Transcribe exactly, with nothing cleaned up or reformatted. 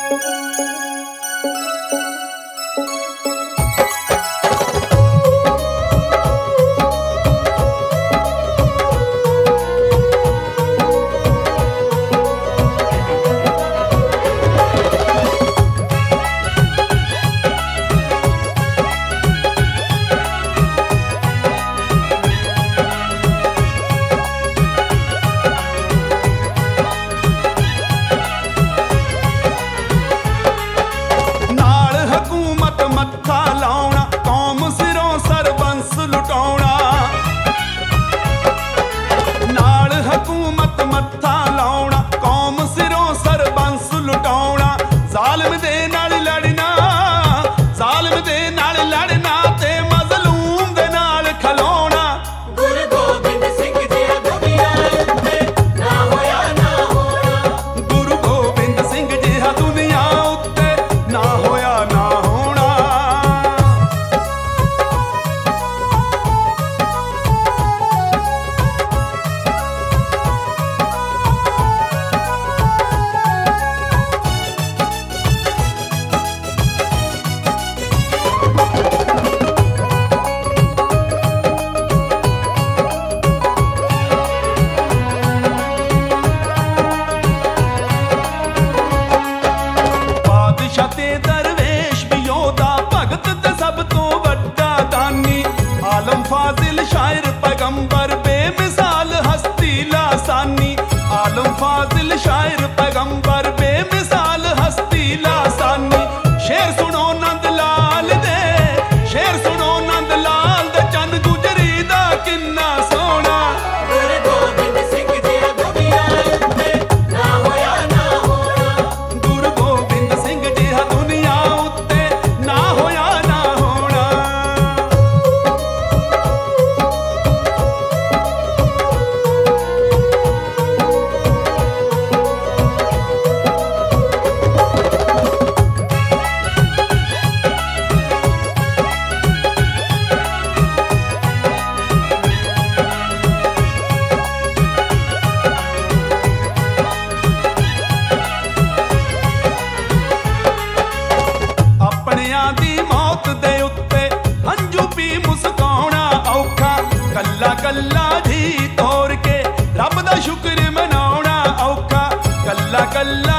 आलम फाजिल शायर पैगंबर बेमिसाल हस्ती लासानी। आलम फाजिल शायर पैगंबर बेमिसाल हस्ती लासानी। शेर सुनो नंद लाल दे, शेर सुनो नंद लाल दे, चंद गुजरी दा किन्ना सोना। गुरु गोबिंद सिंह जी दुनिया उत्ते ना होया ना होना। गुरु गोबिंद सिंह जी दुनिया उत्ते ना होया ना होना। दी मौत दे उत्ते हंजू पी मुस्काना औखा। कल्ला कल्ला जी तोड़ के रब दा शुक्र मनाउणा औखा। कल्ला कल्ला